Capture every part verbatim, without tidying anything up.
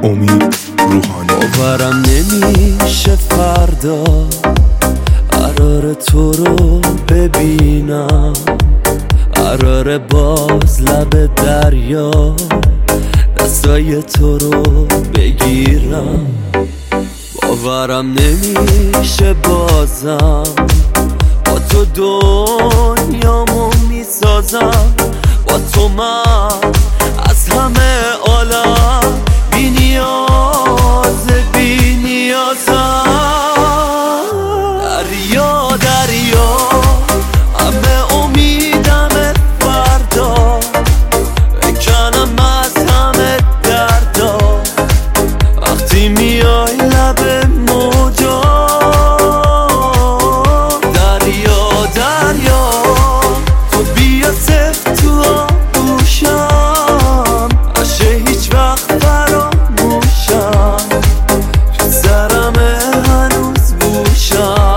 امید روحانی. باورم نمیشه فردا قرار تو رو ببینم، قرار باز لب دریا دستای تو رو بگیرم. باورم نمیشه بازم با تو دنیامو میسازم، با تو من از همه عالم بی نیاز بی نیازم. دریا دریا همه امیدم فردا، بکنم از همه دردا وقتی میای لب موجا. دریا دریا تو بیا سفت تو آغوشم، عشق هیچ وقت فراموشم، تو سرمه هنوز بوشم.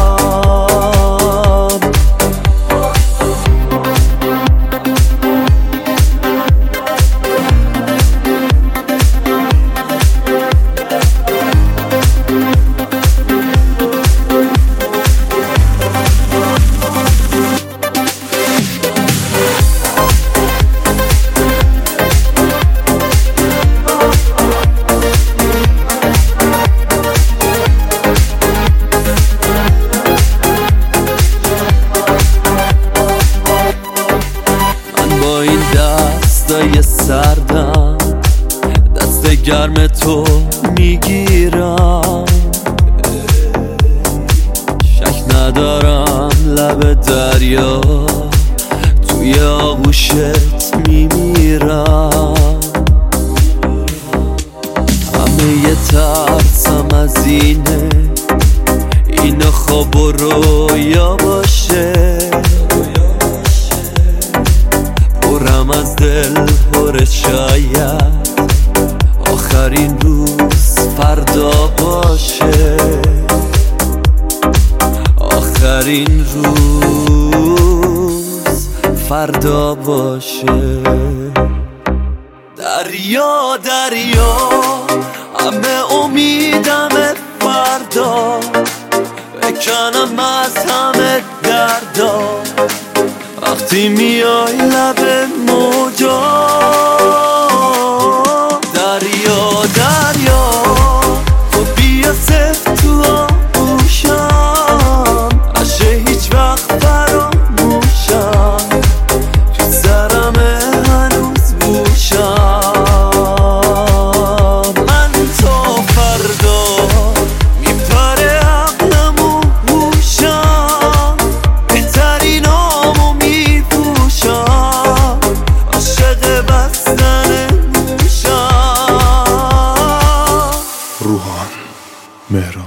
دستای سردم دست گرم تو میگیرم، شک ندارم لب دریا توی آغوشت میمیرم. همه یه ترسم از اینه این خواب و رویا باشه، پرم از دل پر شاید آخرین روز فردا باشه، آخرین روز فردا باشه. دریا دریا همه امیدم فردا، بکنم از همه دردا وقتی میای لب موجا. دریا دریا تو بیا سفت تو آغوشم، عشق هیچ وقت فراموشم، تو سرمه هنوز بوشم. من تا فردا میپره عقلم و هوشم، بهترینامو میپوشم، عاشق بستن موشم. روحان مهران.